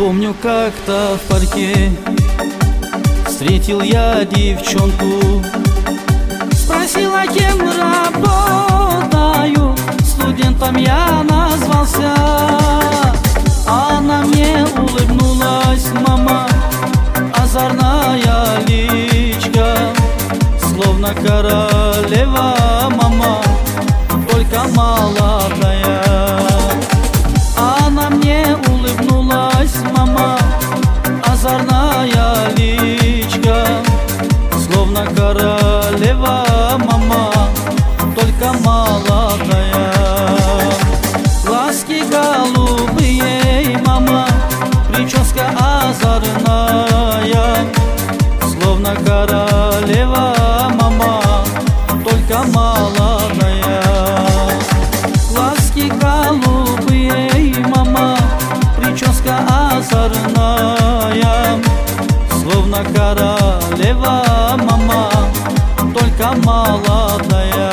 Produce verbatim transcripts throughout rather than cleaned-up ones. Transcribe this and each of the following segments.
Помню, как-то в парке встретил я девчонку. Спросила, кем работаю, студентом я назвался. Она мне улыбнулась, мама, озорная личка, словно королева, мама, только молодая. Она мне улыбнулась, мама, озорная личка, словно королева, мама, только молодая. Глазки голубые, мама, прическа озорная, словно королева, мама, только молодая. Глазки голубые, мама, прическа озорная, словно королева, мама, только молодая.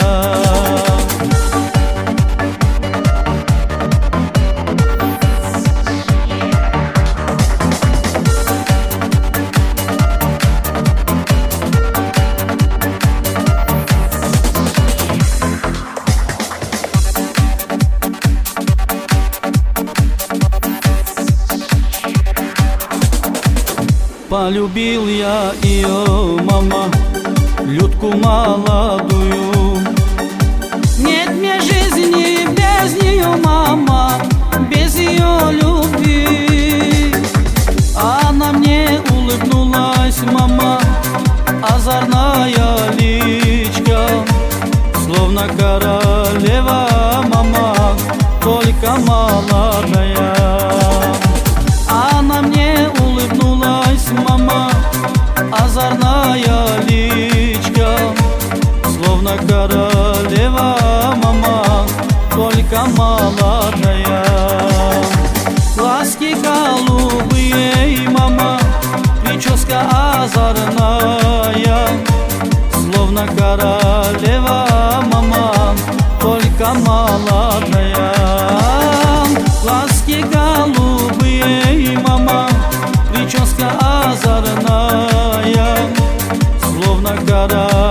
Полюбил я ее, мама, Людку молодую. Нет мне жизни без нее, мама, без ее любви. Она мне улыбнулась, мама, озорная личка, словно королева, мама, только молодая. Она мне улыбнулась, мама, озорная личка, словно королева, мама, только молодая. Глазки голубые, мама, прическа озорная, словно королева, мама, только молодая. Глазки голубые, мама, прическа озорная, словно королева.